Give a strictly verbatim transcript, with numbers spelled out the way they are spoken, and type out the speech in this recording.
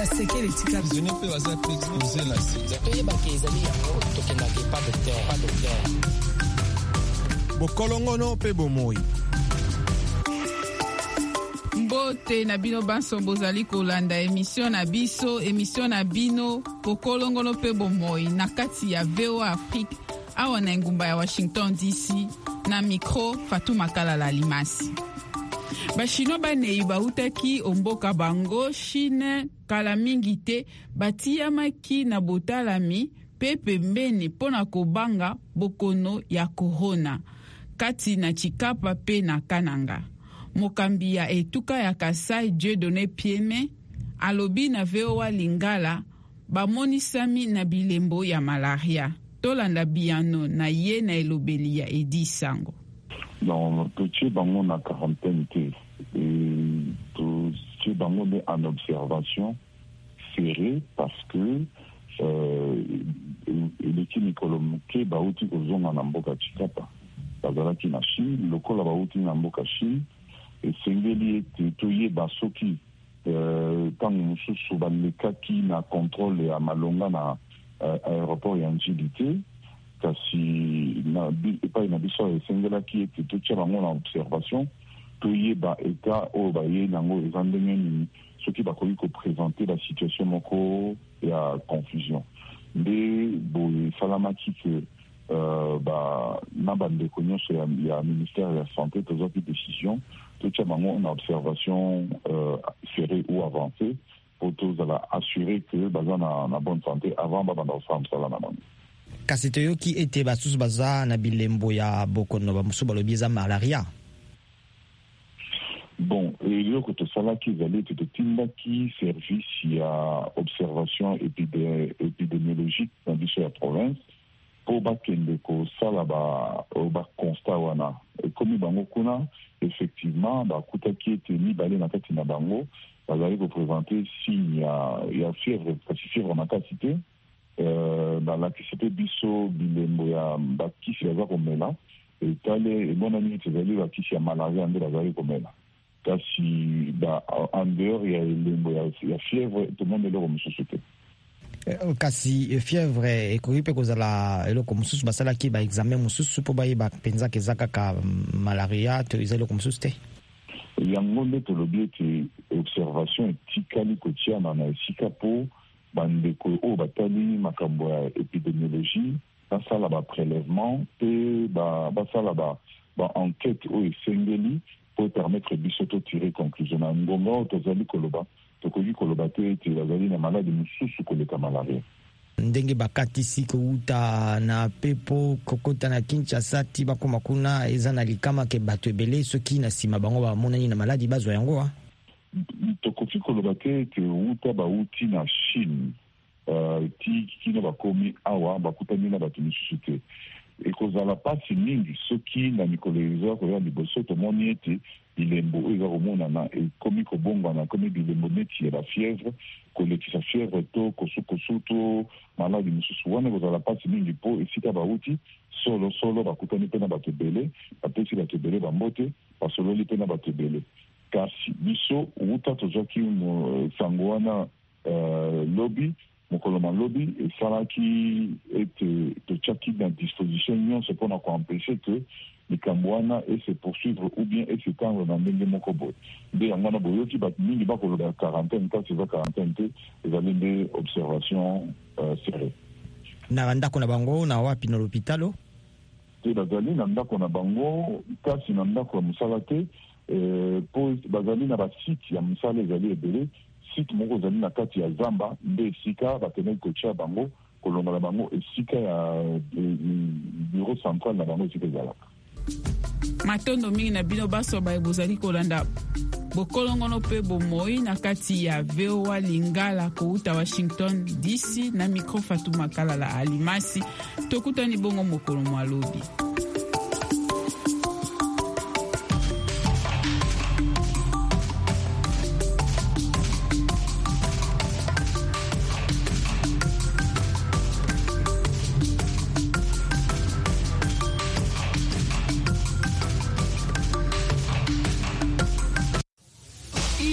basekele tika zone pe baza pe exposé la sida to yeba ke ezali yango tokenda ke pas docteur pas docteur bokolongono pe bomoi. Mbote na bino banso bozali kolanda emission na biso emission na bino bokolongono pe bomoi na kati ya V O A Afrique awa na ngumba ya Washington D C na micro Fatou Makalala Limasi. Bashino banei bautaki omboka bango Chine kala mingi te batiyamaki na botalami pe pembeni pona kobanga bokono ya corona kati na Chikapa pe na Kananga. Mokambi ya etuka ya Kasai Dieudonné Pieme alobi na V O A Lingala bamonisami na bilembo ya malaria. Tolanda biano na ye na elobeli ya Edi Sango. Dans le bango na quarantaine te et tout ce bango est en observation serrée parce que euh, l'équipe Nicolomke bauti kozonga na mboka Chikapa bazalaki na Chine lokola bauti na mboka Chine et sengeli ete toyeba soki ntango mosusu balekaki na contrôle ya malonga na aéroport ya Njili te kasi na epai na biso esengelaki ete totia bango na observation toyeba eta oyo baye nango eza ndenge nini soki bakoki koprésente la situation moko ya confusion nde boye esalamaki ke euh, ba, na bandeko nyonso ya, ya ministère ya santé tozwaki décision totia bango na observation euh, serrée ou avancée po tozala assurer que baza na, na bonne santé avant babanda kosala mosala na bango. Kasi toyoki ete basusu baza na bilembo ya bokono bamosusu balobi eza malaria. Bon, eloko tosalaki ezali ete totindaki service ya observation épidémiologique na biso ya province po bakende kosala baconstat wana ekomi bango kuna effectivement bakutaki ete mibale na kati na bango bazali koprésente signe ya, ya fièvre kasi fièvre makasi te euh, balakisi mpe biso bilembo ya bakisi baza komela etale emonani ete ezali bakisi ya malaria nde bazali komela kasi ba en dehors ya elembo ya, ya fièvre tomoni eloko mosusu te. Kasi fièvre ekoki mpe kozala eloko mosusu basalaki baexamen mosusu mpo bayeba mpenzaka eza kaka malaria to eza eloko mosusu te. Yango nde tolobi ete observation etikali kotiana na esika mpo bandeko oyo batali makambo ya épidémiologie basala baprélèvement mpe basala baenquête oyo esengeli pour permettre biso to tirer conclusion na ngonga oyo tozali koloba tokoki koloba te ete bazali na maladi mosusu koleka malaria. Ndenge bakatisi kouta na pepo kokota na Kinshasa ti bakoma kuna eza na likama ke bato ebele soki na sima bango bamonani na maladi bazwa yango wa tokoki koloba te ete uta bauti na Chine uh, ti kino bakomi awa bakutani na bato misusu te ekozala pasi mingi soki na mikolo eza koya liboso tomoni ete bilembo oyo eza komonana ekomi kobongwana ekomi bilembo neti ya bafièvre kolekisa fièvre to kosukosu to maladi mosusu wana ekozala pasi mingi mpo esika bauti solo solo bakutani mpe na bato ebele bapesi bato ebele bambote basololi mpe na bato ebele kasi biso uta tozwaki sango wana uh, lobi mokolo malobi esalaki ete totiaki na disposition nyonso mpona koempêche ke likambo wana ese poursuivre ou bien esetendre na ndenge moko boye nde yango wana boyoki bato mingi bakoloba quarantaine kasi eza quarantaine te ezali nde observation uh, serrée. Na bandako na bango na wapi na l'hôpitalo te bazali na ndako na bango kasi na ndako ya mosala te po bazali na basite ya mosala ezali ebele site moko ezali na kati ya zamba nde esika bakendeki kotia bango kolongola bango esika ya bureau central na bango esika ezalaka. Matondo mingi na bino baso baye bozali kolanda bokolongono pe bomoi na kati ya V O A Lingala kouta Washington D C na micro Fatou Makalala Alimasi tokutani bongo mokolo mwalobi.